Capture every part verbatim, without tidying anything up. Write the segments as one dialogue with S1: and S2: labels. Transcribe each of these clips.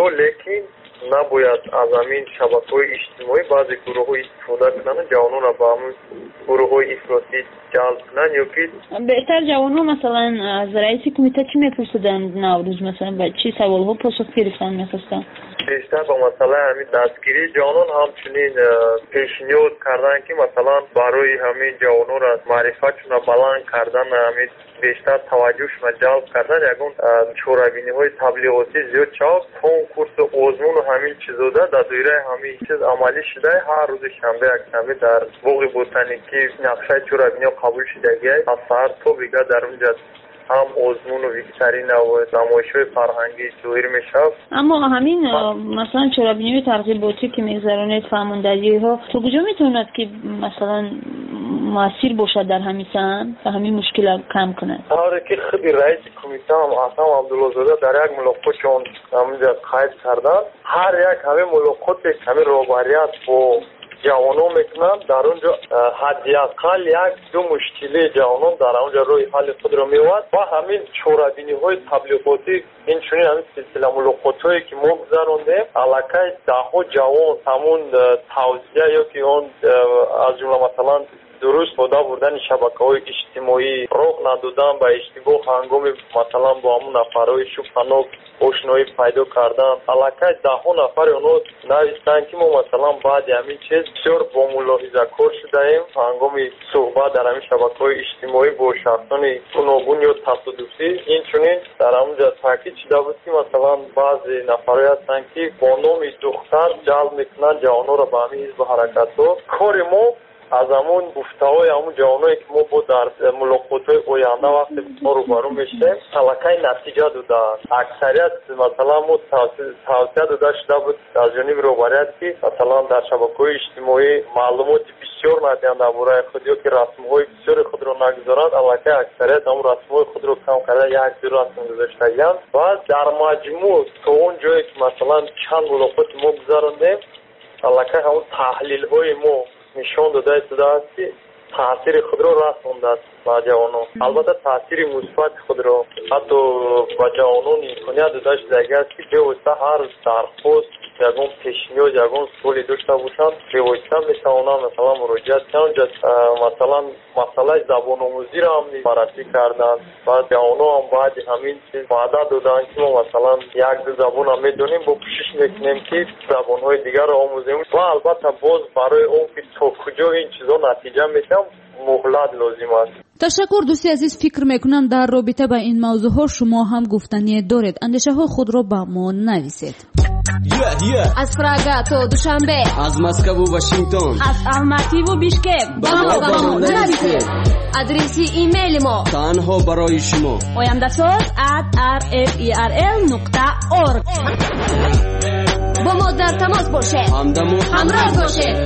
S1: تو لیکن نباید از همین شبکه‌های اجتماعی بعضی گروه‌ها استفاده کنند جوانان را با همین گروه‌های افراطی جلب کنند یا که
S2: بهتر جوانان مثلا از رئیس کمیته چی میپرسیدن نوروز مثلا به چی سوال‌ها پاسخ گرفتن می‌خواستن؟
S1: بیشتر با مسئله همین دستگیری جوانان همچنین پیشنهاد کردن که مثلا برای همین جوانان را معرفتشون بلند کردن همین بیشتر توجهشون جلب کردن یگون چورابینی‌های تبلیغاتی زیاد چاپ کنکورس آزمون و همین چیزا در دایره همین چیز عملی شده هر روز شنبه یکشنبه در باغ بوتانیکی نقشه چورابینی قبول شدگی از سحر تا بیگه در اونجا هم آزمون و ویکترین و نمایش‌های فرهنگی ظاهر میشه.
S2: اما همین مثلا چرابینی ترغیباتی که میگذرونید فرماندهی‌ها تو کجا میتوند که مثلا مؤثر باشد در همین سن و همین مشکل کم کنه؟
S1: آره که خود رئیس کمیته هم حسن عبدالله زاده در یک ملاقات چون همینجا قید کردن هر یک همین ملاقات همین روبریت با جوانان میکنن در اونجا حداقل یک دو مشکلی جوانان در اونجا روی حال خود رو میواد و همین چورابینی های تبلیغاتی این چونین همین سلسله ملاقات هایی که ما گذروندیم علاقه ده ها جوان همون توصیه یا که اون از جمله مثلا درست بوده بردن شبکه‌های اجتماعی راه ندادن به اشتباه هنگام مثلا با همون نفرهای شبهه‌ناک آشنایی پیدا کردن علاقه ده ها نفر اونو نوشتن که ما مثلا بعد همین چیز بسیار با ملاحظه کار شده‌ایم هنگام صحبت در همین شبکه‌های اجتماعی با شخصان گوناگون یا تصادفی این چنین در همونجا تاکید شده بود که مثلا بعضی نفرایی هستن که با نام دختر جلب میکنن جوانان را به همین حزب حرکت‌ها کار ما از همون گفته‌های همون جوانایی که ما با در ملاقات‌های آینده وقتی ما روبرو میشیم علاقه نتیجه داده اکثریت مثلا ما توصیه داده شده بود از جانب روبریت که مثلا در شبکه‌های اجتماعی معلومات بسیار ندهند درباره خود یا که رسم‌های بسیار خود را نگذارند علاقه اکثریت همون رسم‌های خود را کم کرده یک دو رسم گذاشته‌اند و در مجموع تا اون جایی که مثلا چند ملاقات ما گذراندیم علاقه همون تحلیل‌های ما نشان داده شده است که تاثیر خود را رسانده است با جوانان البته تاثیر مثبت خود را حتی با جوانان امکانیت داده شده است که به‌واسطه هر درخواست یگان پیشنهاد یگان سوالی داشته باشند به‌واسطه میتوانند مثلا مراجعت کنند مثلا مسئله زبان آموزی را هم بررسی کردند و جوانان هم باید همین چیز وعده دادند که ما مثلا یک دو زبان هم میدونیم با کوشش میکنیم که زبان‌های دیگر را آموزیم و البته باز برای اون که تا کجا این چیزا نتیجه میده مهلت لازم است.
S3: تشکر. دوستی عزیز فکر میکنم در رابطه با این موضوع ها شما هم گفتنی دارید اندیشه ها خود را با ما نویسید.
S4: yeah, yeah.
S5: از پراگ تا دوشنبه
S4: از مسکو و واشنگتن
S5: از الماتی و بیشکک با ما با ما نویسید. آدرسی ایمیل ما
S4: تنها برای شما
S5: oyamdasoz at r f e r l نقطه org با ما در تماس باشه
S4: همدم و
S5: همراه باشه.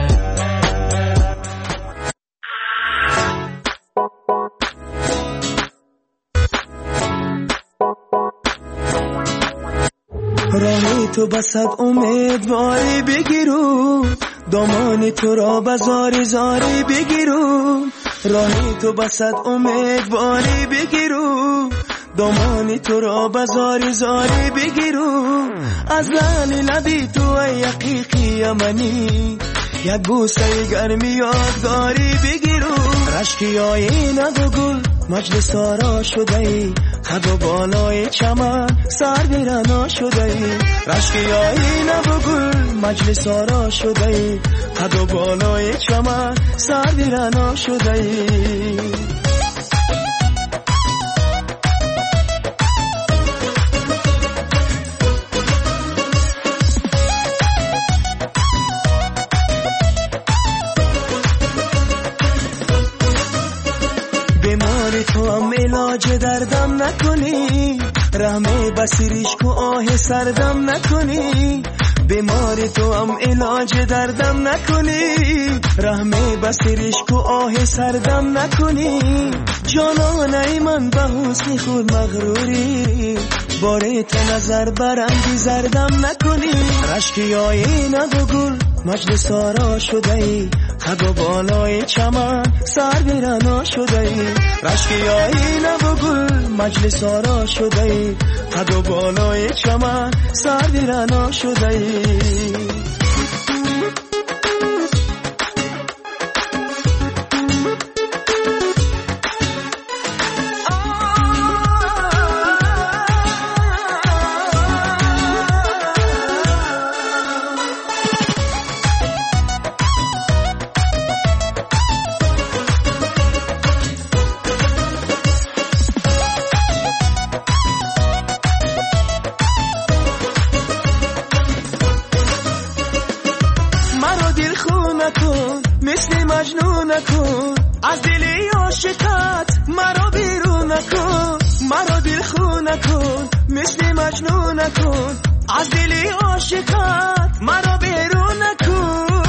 S6: راهی تو بسد امیدواری بگیرو دامانی تو را بزاری زاری بگیرو راهی تو بسد امیدواری بگیرو دامانی تو را بزاری زاری بگیرو از لانی لبی تو ای یقیقی یمنی یک بوسه گرمی یادگاری بگیرو رشکی آینه و گل مجلس آرا شده ای خد و بالای چمن سر بیرنا شده ای رشکی آینه و گل مجلس آرا شده ای خد و بالای چمن سر بیرنا شده ای تو هم علاج دردم نکنی رحمه بسیریش کو آه سردم نکنی بیماری تو هم علاج دردم نکنی رحمه بسیریش کو آه سردم نکنی جانانه من به حسن خود مغروری باره تو نظر برندی زردم نکنی رشکی آینه و گل مجلس آرا شده ای قد و بالای چمن سر بیرنا شده ای رشک آینه و گل مجلس آرا شده ای قد و بالای چمن سر بیرنا شده ای مثل مجنون نکن از دلی عاشقت مرا بیرون نکن مرا دل خون نکن مثل مجنون نکن از دلی عاشقت مرا بیرون نکن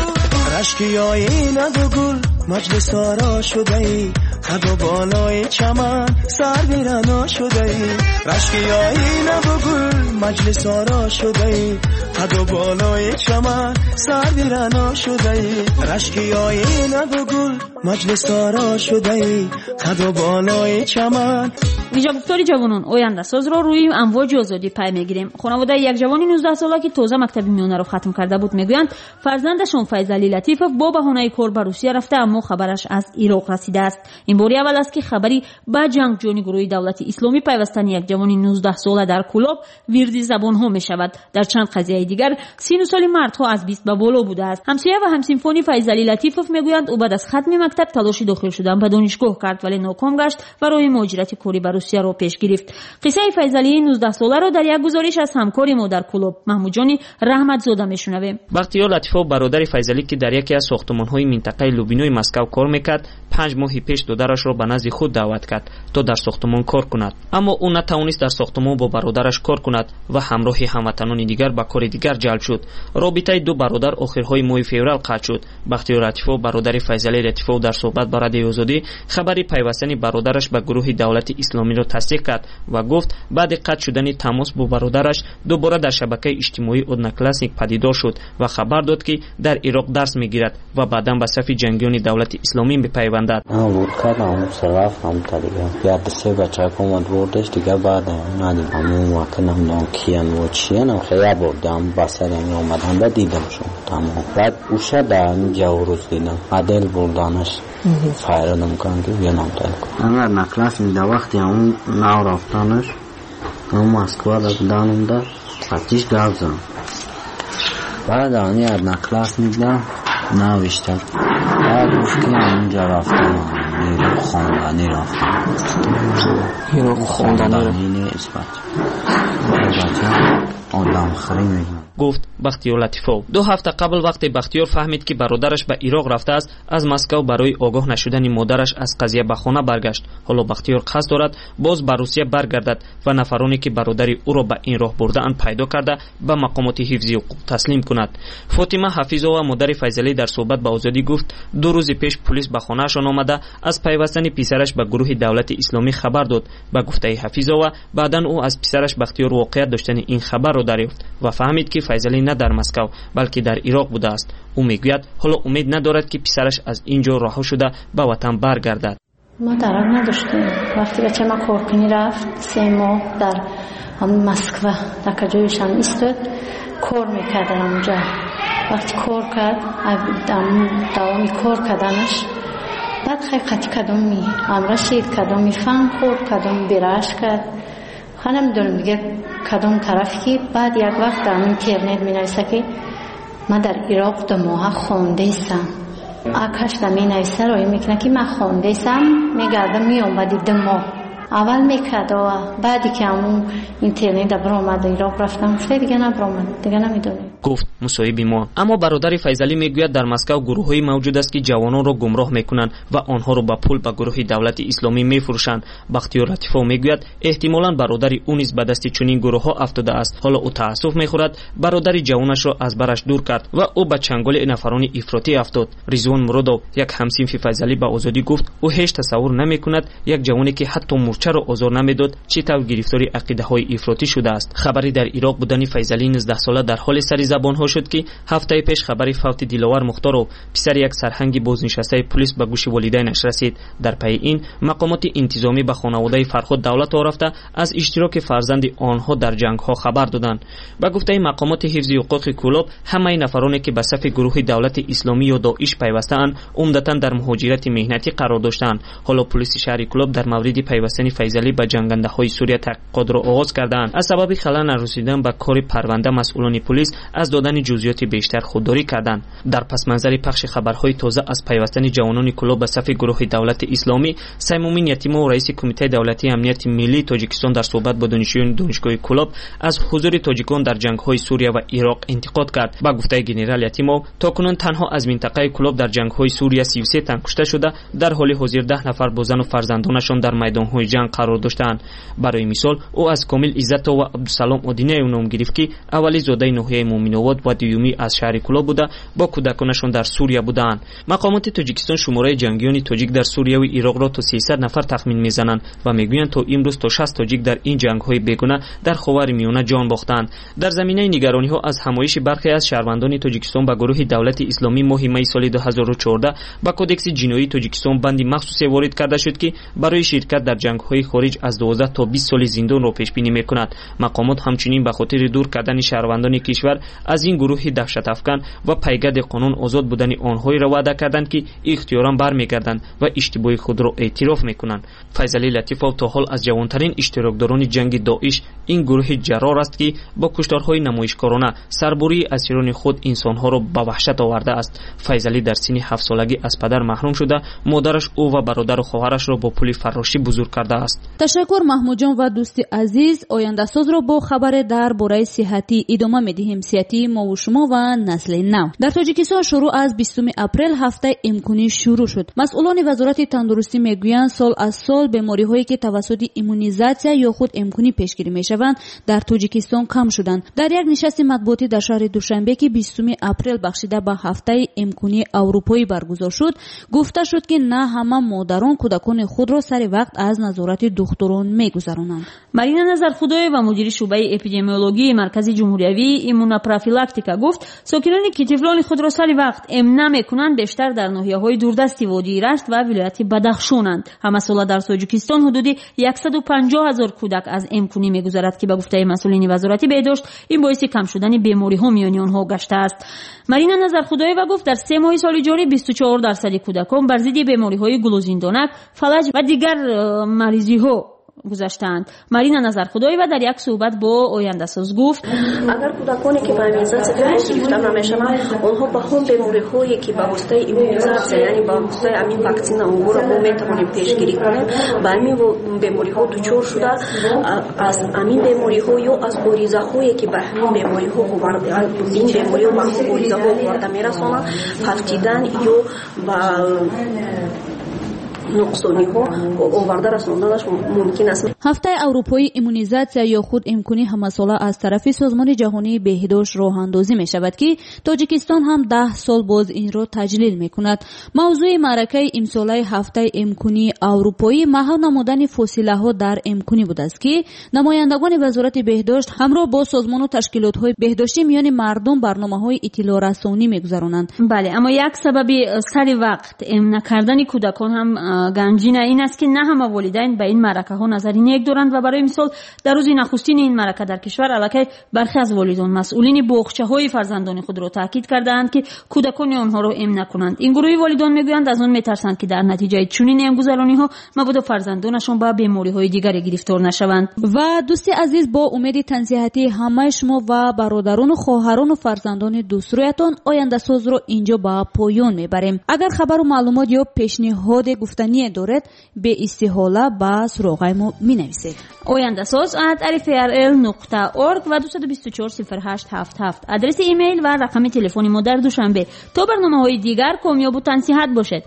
S6: رشکی آینه و گل مجلس آرا شده ای قد و بالای چمن سر بیرنا شده ای رشکی آینه و گل مجلس آرا شده ای قد و بالای چمن سر بیرنا شده ای رشکی آینه و گل مجلس آرا شده ای قد و بالای چمن.
S3: اینجا گفتاری جوانان آینده ساز را روی امواج آزادی پی میگیریم. خانواده یک جوان نوزده ساله که تازه مکتب میانه را ختم کرده بود میگویند فرزندشون فیضعلی لطیفов با بهانه کار به روسیه رفته اما خبرش از عراق رسیده است. این باری اول است که خبری به جنگ جانی گروه دولت اسلامی پیوستن یک جوان نوزده ساله در کلاب ویردی زبان ها می شود. در چند قضیه دیگر سن و سال مردها از بیست به بالا بوده است. همسایه و همسینفونی فیضعلی لطیفov میگویند او بعد از ختم مکتب تلاش داخل شدن به دانشگاه کرد ولی ناکام گشت و راه مهاجرت کاری به روسیه را پیش گرفت. قصه فیضعلی نوزده ساله را در یک گزارش از همکار ما در کلاب محمود جان رحمت زاده میشنویم.
S7: بختیار لطیفov برادر فیضعلی که در یکی از ساختمان‌های منطقه لوبینوی مسکو کار میکرد پنج ماه پیش دادرش را به نزد خود دعوت کرد تا در ساختمان کار کند اما او نتوانست در ساختمان با برادرش کار کند و همراه هموطنان دیگر به کار دیگر جلب شد. رابطه دو برادر آخرهای ماه فوریه قطع شد. بختیار لطیفov برادر فیضعلی لطیفov در صحبت با رادیو آزادی خبری پیوستن برادرش به گروه دولت اسلامی را تصدیق کرد و گفت بعد قطع شدن تماس با برادرش دوباره در شبکه اجتماعی اودنکلاسنیک پدیدار شد و خبر داد که در عراق درس میگیرد و بعدا به صف جنگیان دولت اسلامی بپیوندد.
S8: من بود کردم صرف هم تا دیگه یا سه بچه کمد بردش دیگه بعد ندیم همون وقت نمیدونم کیان و چیان هم خیلی بردم بسر این آمدن و دیدم شد تمام بعد اوشه در اینجا روز دیدم عدل بردانش فایردم کنم که بیانم تل کنم اگر نکلاس میده وقتی همون نو رفتانش همون مسکوه در بدانم در پتیش گفزم بعد آنی از نکلاس میده نوشتم بعد گفت که همونجا رفتم نیرو خواندنی رفتم نیرو خواندنی نیست بچه آدم خری میگم
S7: گفت بختیار لطیفov. دو هفته قبل وقتی بختیار فهمید که برادرش به عراق رفته است از مسکو برای آگاه نشدن مادرش از قضیه به خانه برگشت. حالا بختیار قصد دارد باز به روسیه برگردد و نفرانی که برادر او را به این راه برده اند پیدا کرده به مقامات حفظی حقوق تسلیم کند. فاطمه حفیظова مادر فیضعلی در صحبت با آزادی گفت دو روز پیش پلیس به خانه‌شان آمده از پیوستن پسرش به گروه دولت اسلامی خبر داد. به گفته حفیظova بعداً او از پسرش بختیار واقعیت داشتن این خبر را دریافت و فهمید که فیضعلی نه در مسکو بلکه در عراق بوده است. او میگوید حالا امید ندارد که پسرش از اینجا رها شده به وطن برگردد.
S9: ما درار نداشتیم. وقتی بچه ما کارکنی رفت سه ماه در همون مسکو در جایش هم ایستاد کار میکردن اونجا. وقتی کار کرد دوامی کار کردنش بعد خیلی قطی کدومی امرشید کدومی فهم خورد کدومی برش کرد خانم دارم دیگه کدوم طرفی که بعد یک وقت در اینترنت می نویسه که من در عراق دو ماه خونده ایستم آکش در می نویسه روی میکنه که من خونده ایستم میگردم می اومدی دو ماه اول میکرد و بعدی که همون اینترنت در برآمد عراق رفتم شده دیگه نبرآمد دیگه نمیدونی
S7: گفت مصاحبی ما. اما برادر فیضعلی میگوید در مسکو گروه‌های موجود است که جوانان را گمراه میکنند و آنها را با پول به گروه دولت اسلامی میفروشند. بختیار لطیفov میگوید احتمالاً برادر او نیز به دست چنین گروه‌ها افتاده است. حالا او تأسف میخورد برادر جوانش را از برش دور کرد و او به چنگال نفرانی افراطی افتاد. رضوان مرادov یک همسنف فیضعلی به آزادی گفت او هیچ تصور نمیکند یک جوانی که حتی مورچه را آزار نمیداد چه طور گرفتاری عقیده‌های افراطی شده است. خبری در عراق بودن فیضعلی نوزده ساله در حال سری زبان‌ها شد که هفته پیش خبری فوت دلاور مختار و پسر یک سرهنگ بازنشسته پلیس به گوش والدینش رسید. در پی این مقامات انتظامی به خانواده فرخود دولت رفته از اشتراک فرزند آنها در جنگ‌ها خبر دادند. با گفته مقامات حفظ حقوق کلوب، همه نفرانی که به صف گروه دولت اسلامی یا داعش پیوسته‌اند عمدتاً در مهاجرت مهنتی قرار داشتند. حالا پلیس شهر کلوب در مورد پیوستن فیضعلی به جنگنده‌های سوریه تحقیقات را آغاز کردند. از سبب خلل نرسیدن به کار پرونده مسئولان پلیس از دادن جزئیات بیشتر خودداری کردند. در پس منظر پخش خبرهای تازه از پیوستن جوانان کلوب به صف گروه دولت اسلامی، سیمومین یتیمو رئیس کمیته دولتی امنیت ملی تاجیکستان در صحبت با دانشجویان دانشگاه کلوب از حضور تاجیکان در جنگ‌های سوریه و عراق انتقاد کرد. با گفته گنرال یتیمو، تاکنون تنها از منطقه کلوب در جنگ‌های سوریه سی و سه تن کشته شده، در حال حاضر ده نفر با زن و فرزندانشان در میدان‌های جنگ قرار داشتند. برای مثال، او از کامل عزت و عبدالسلام ادینه نام گرفت که اولی زاده ناحیه مومن‌آباد و دومی از شهر کلوب بوده، با کودکانشان در سوریه بودند. مقامات تاجیکستان شماره جنگیان تاجیک در سوریه و عراق را تا سیصد نفر تخمین می‌زنند و میگویند تا امروز تا شصت تاجیک در این جنگ‌های بیگانه در خاورمیانه جان باختند. در زمینه نگرانی‌ها از همایش برخی از شهروندان تاجیکستان به گروه دولت اسلامی ماه می سال دو هزار و چهارده با کدکس جنایی تاجیکستان بندی مخصوصی وارد کرده شد که برای شرکت در جنگ‌های خارج از دوازده تا بیست سال زندان را پیش بینی می‌کند. مقامات همچنین به خاطر دور کردن شهروندان کشور از این گروه دهشت افکن و پیگرد قانون آزاد بودن آنهایی را وعده کردند که اختیاراً برمیگردند و اشتباه خود را اعتراف می‌کنند. فیضعلی لطیفov تا حال از جوانترین اشتراکداران جنگ داعش این گروه جرار است که با کشتارهای نمایشکارانه سربری اسیران خود انسانها را به وحشت آورده است. فیضعلی در سن هفت سالگی از پدر محروم شده، مادرش او و برادر و خواهرش را با پول فراشی بزرگ کرده است.
S3: تشکر محمود جان و دوست عزیز. آینده ساز را با خبر درباره صحتی ادامه می‌دهیم. صحتی ما و شما و نسل نو. در تاجیکستان شروع از بیستم اپریل هفته امکانی شروع شد. مسئولان وزارت تندرستی میگویند سال از سال بیماری‌هایی که توسط ایمونیزاسیا یا خود امکانی پیشگیری می‌شوند در تاجیکستان کم شدند. در یک نشست مطبوعاتی در شهر دوشنبه که بیستم اپریل بخشیده به هفته امکانی اروپایی برگزار شد، گفته شد که نه همه مادران کودکان خود را سر وقت از نظارت دکتران می‌گذرانند. مارینا نظرخدای و مدیر شعبه اپیدمیولوژی مرکز جمهوری ایمونوپروفیلاکتیکا گفت ساکنانی که طفلان خود را سر وقت ام نمی‌کنند بیشتر در ناحیه‌های دوردست وادی رشت و ولایت بدخشانند. همه سال در تاجیکستان حدود صد و پنجاه هزار کودک از امکانی می‌گذرد که به گفته مسئولین وزارت بهداشت این باعث کم شدن بیماری‌ها میان آنها گشته است. مارینا نظرخدای و گفت در سه ماه سال جاری بیست و چهار درصد کودکان بر ضد بیماری‌های گلوزیندونک، فلج و دیگر مریضی‌ها گذاشتند. مارینا نظرخدایی و در یک صحبت با آینده ساز گفت
S10: اگر کودکانی که به ایمونیزاسیا گرفته نمیشوند آنها به هم بیماری‌هایی که به واسطه ایمونیزاسیا یعنی به واسطه همین واکسن اونها را ما میتوانیم پیشگیری کنیم به همین بیماری‌ها دچار شده از همین بیماری‌ها یا از غریزه‌هایی که به همین بیماری‌ها آورده این بیماری‌ها به همین غریزه‌ها آورده میرسانند فلجیدن یا با نقصانی ها آورده رساندنش ممکن است.
S3: هفته اروپایی ایمونیزاسیا یا خود امکانی همساله از طرف سازمان جهانی بهداشت راه اندازی می شود که تاجیکستان هم ده سال باز این را تجلیل می کند. موضوع معرکه امساله هفته امکانی اروپایی مهار نمودن فاصله ها در امکانی بود است که نمایندگان وزارت بهداشت همراه با سازمان و تشکیلات های بهداشتی میان مردم برنامه های اطلاع رسانی می گذرانند.
S2: بله، اما یک سبب سر وقت ام نکردن کودکان هم گنجین این است که نه همه والدین به این معرکه ها نظری نیک دارند و برای مثال در روز نخستین این معرکه در کشور الکی برخی از والدان مسئولین باغچه های فرزندان خود را تاکید کردند که کودکان آنها را ام نکنند. این گروه والدان میگویند از آن میترسند که در نتیجه چنین امگذرانی ها مبادا فرزندانشان به بیماری های دیگری گرفتار نشوند.
S3: و دوستی عزیز با امید تنصیحاتی همه شما و برادران و خواهران و فرزندان دوسترویتان آینده ساز را اینجا با پایان میبریم. اگر خبر و معلومات یا پیشنهاد گفتنی دارد به استحاله با سراغ ما می نویسید.
S2: آینده ساز ات ار اف ار ال نقطه اورگ و دو دو چهار صفر هشت هفت هفت آدرس ایمیل و رقم تلفن ما در دوشنبه. تا برنامه های دیگر کامیاب و تنصیحت باشد.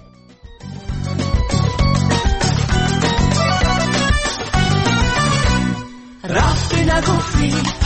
S6: رفتی نگفتی